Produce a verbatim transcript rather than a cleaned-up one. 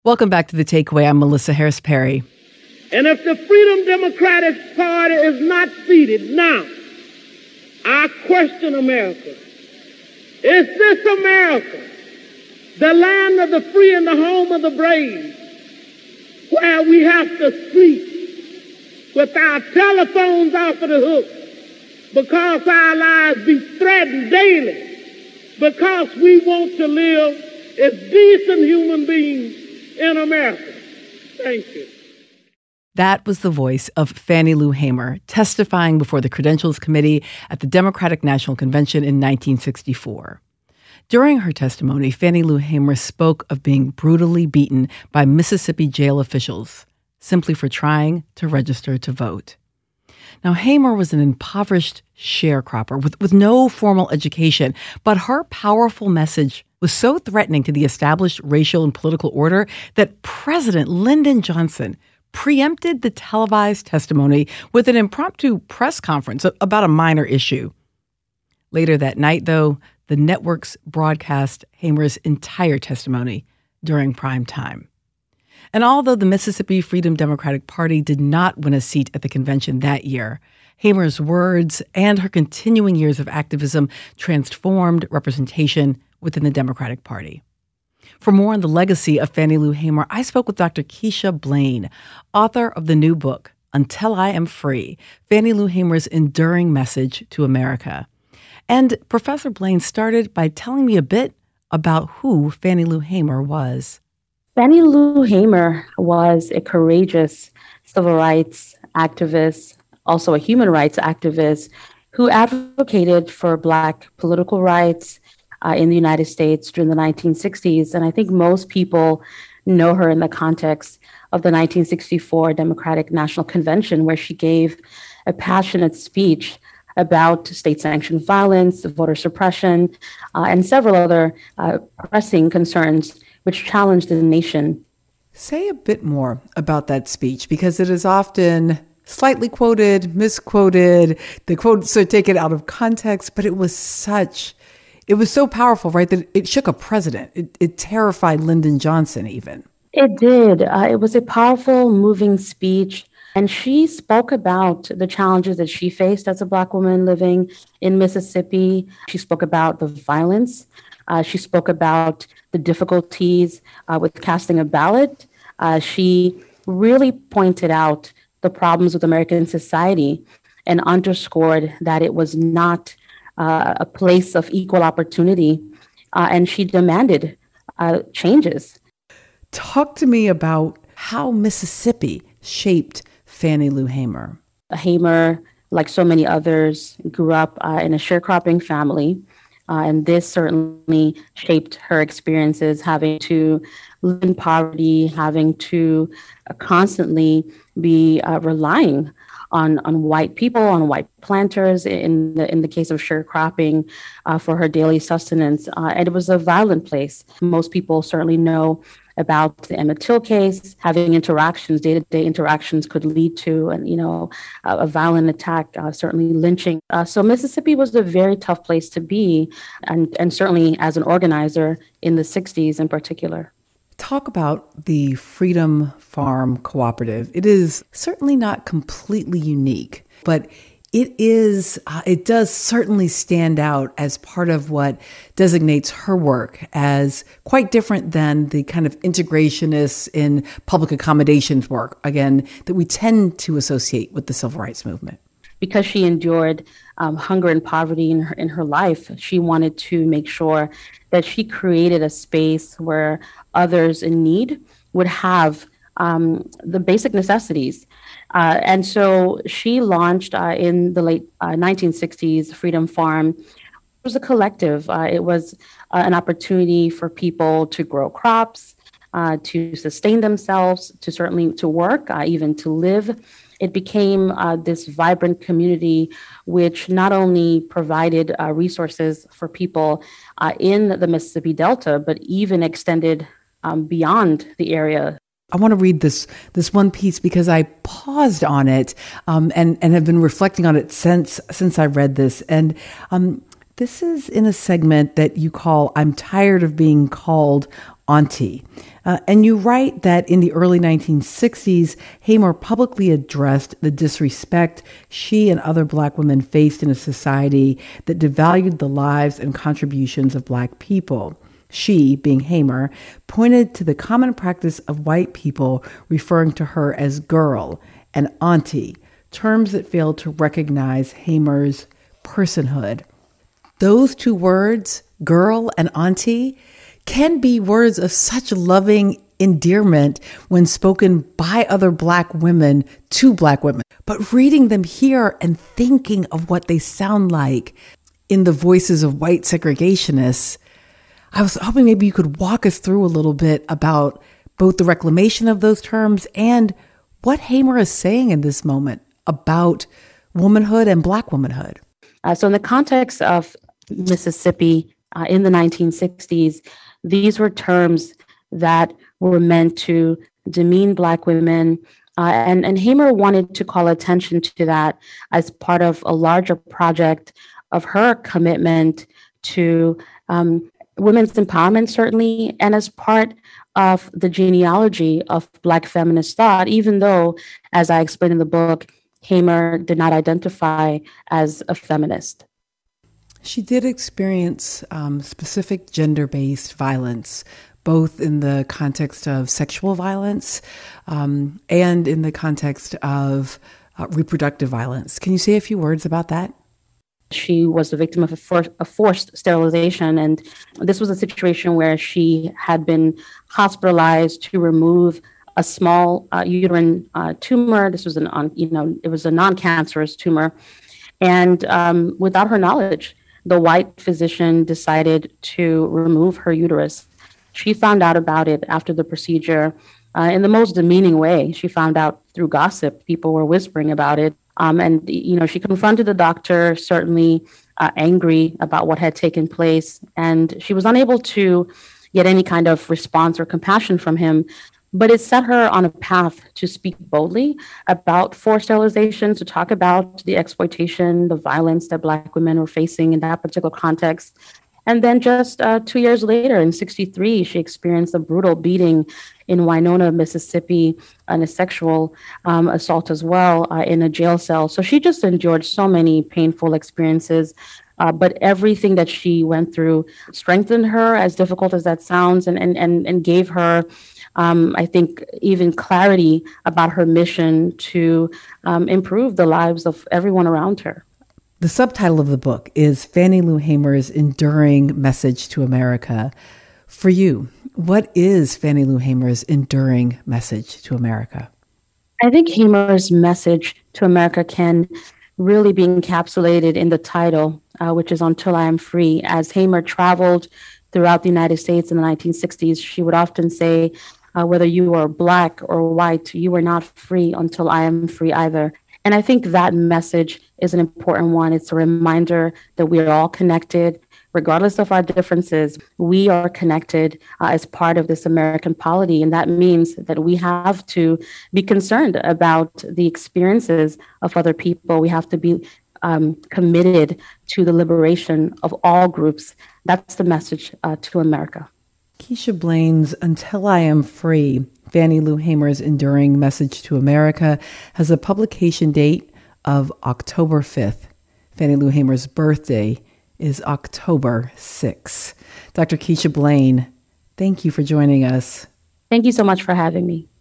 Welcome back to The Takeaway. I'm Melissa Harris Perry. And if the Freedom Democratic Party is not seated now, I question America. Is this America, the land of the free and the home of the brave, where we have to sleep with our telephones off of the hook because our lives be threatened daily, because we want to live as decent human beings in America? Thank you. That was the voice of Fannie Lou Hamer testifying before the Credentials Committee at the Democratic National Convention in nineteen sixty-four. During her testimony, Fannie Lou Hamer spoke of being brutally beaten by Mississippi jail officials simply for trying to register to vote. Now, Hamer was an impoverished sharecropper with, with no formal education, but her powerful message was so threatening to the established racial and political order that President Lyndon Johnson preempted the televised testimony with an impromptu press conference about a minor issue. Later that night, though, the networks broadcast Hamer's entire testimony during prime time. And although the Mississippi Freedom Democratic Party did not win a seat at the convention that year, Hamer's words and her continuing years of activism transformed representation within the Democratic Party. For more on the legacy of Fannie Lou Hamer, I spoke with Doctor Keisha Blain, author of the new book, Until I Am Free, Fannie Lou Hamer's Enduring Message to America. And Professor Blain started by telling me a bit about who Fannie Lou Hamer was. Fannie Lou Hamer was a courageous civil rights activist, also a human rights activist, who advocated for Black political rights uh, in the United States during the nineteen sixties. And I think most people know her in the context of the nineteen sixty-four Democratic National Convention, where she gave a passionate speech about state-sanctioned violence, voter suppression, uh, and several other uh, pressing concerns which challenged the nation. Say a bit more about that speech, because it is often slightly quoted, misquoted. The quotes are taken out of context, but it was such, it was so powerful, right, that it shook a president. It, it terrified Lyndon Johnson even. It did. Uh, it was a powerful, moving speech. And she spoke about the challenges that she faced as a Black woman living in Mississippi. She spoke about the violence. Uh, she spoke about the difficulties uh, with casting a ballot. Uh, she really pointed out the problems with American society and underscored that it was not uh, a place of equal opportunity. Uh, and she demanded uh, changes. Talk to me about how Mississippi shaped Fannie Lou Hamer. Hamer, like so many others, grew up uh, in a sharecropping family. Uh, and this certainly shaped her experiences, having to live in poverty, having to uh, constantly be uh, relying on, on white people, on white planters, in the, in the case of sharecropping, uh, for her daily sustenance. Uh, and it was a violent place. Most people certainly know about the Emmett Till case. Having interactions, day-to-day interactions could lead to, and you know, a, a violent attack, uh, certainly lynching. Uh, so Mississippi was a very tough place to be, and, and certainly as an organizer in the sixties in particular. Talk about the Freedom Farm Cooperative. It is certainly not completely unique, but it is, uh, it does certainly stand out as part of what designates her work as quite different than the kind of integrationists in public accommodations work, again, that we tend to associate with the civil rights movement. Because she endured um, hunger and poverty in her, in her life, she wanted to make sure that she created a space where others in need would have um, the basic necessities. Uh, and so she launched uh, in the late uh, nineteen sixties, Freedom Farm. It was a collective. Uh, it was uh, an opportunity for people to grow crops, uh, to sustain themselves, to certainly to work, uh, even to live. It became uh, this vibrant community, which not only provided uh, resources for people uh, in the Mississippi Delta, but even extended um, beyond the area. I want to read this this one piece because I paused on it um, and and have been reflecting on it since since I read this. And um, This is in a segment that you call I'm Tired of Being Called Auntie. Uh, and you write that in the early nineteen sixties, Hamer publicly addressed the disrespect she and other Black women faced in a society that devalued the lives and contributions of Black people. She, being Hamer, pointed to the common practice of white people referring to her as girl and auntie, terms that failed to recognize Hamer's personhood. Those two words, girl and auntie, can be words of such loving endearment when spoken by other Black women to Black women. But reading them here and thinking of what they sound like in the voices of white segregationists, I was hoping maybe you could walk us through a little bit about both the reclamation of those terms and what Hamer is saying in this moment about womanhood and Black womanhood. Uh, so in the context of Mississippi uh, in the nineteen sixties, these were terms that were meant to demean Black women. Uh, and, and Hamer wanted to call attention to that as part of a larger project of her commitment to um, women's empowerment, certainly, and as part of the genealogy of Black feminist thought, even though, as I explained in the book, Hamer did not identify as a feminist. She did experience um, specific gender-based violence, both in the context of sexual violence um, and in the context of uh, reproductive violence. Can you say a few words about that? She was the victim of a, for- a forced sterilization, and this was a situation where she had been hospitalized to remove a small uh, uterine uh, tumor. This was an, on, you know, it was a non-cancerous tumor, and um, without her knowledge, the white physician decided to remove her uterus. She found out about it after the procedure uh, in the most demeaning way. She found out through gossip. People were whispering about it. Um, and, you know, she confronted the doctor, certainly uh, angry about what had taken place. And she was unable to get any kind of response or compassion from him. But it set her on a path to speak boldly about forced sterilization, to talk about the exploitation, the violence that Black women were facing in that particular context. And then just uh, two years later, in sixty-three, she experienced a brutal beating in Winona, Mississippi, and a sexual um, assault as well uh, in a jail cell. So she just endured so many painful experiences. Uh, but everything that she went through strengthened her, as difficult as that sounds, and and and, and gave her, um, I think, even clarity about her mission to um, improve the lives of everyone around her. The subtitle of the book is Fannie Lou Hamer's Enduring Message to America. For you, what is Fannie Lou Hamer's enduring message to America? I think Hamer's message to America can really be encapsulated in the title, uh, which is Until I Am Free. As Hamer traveled throughout the United States in the nineteen sixties, she would often say, uh, whether you are Black or white, you are not free until I am free either. And I think that message is an important one. It's a reminder that we are all connected, regardless of our differences. We are connected uh, as part of this American polity. And that means that we have to be concerned about the experiences of other people. We have to be um, committed to the liberation of all groups. That's the message uh, to America. Keisha Blaine's Until I Am Free, Fannie Lou Hamer's Enduring Message to America, has a publication date of October fifth. Fannie Lou Hamer's birthday is October sixth. Doctor Keisha Blaine, thank you for joining us. Thank you so much for having me.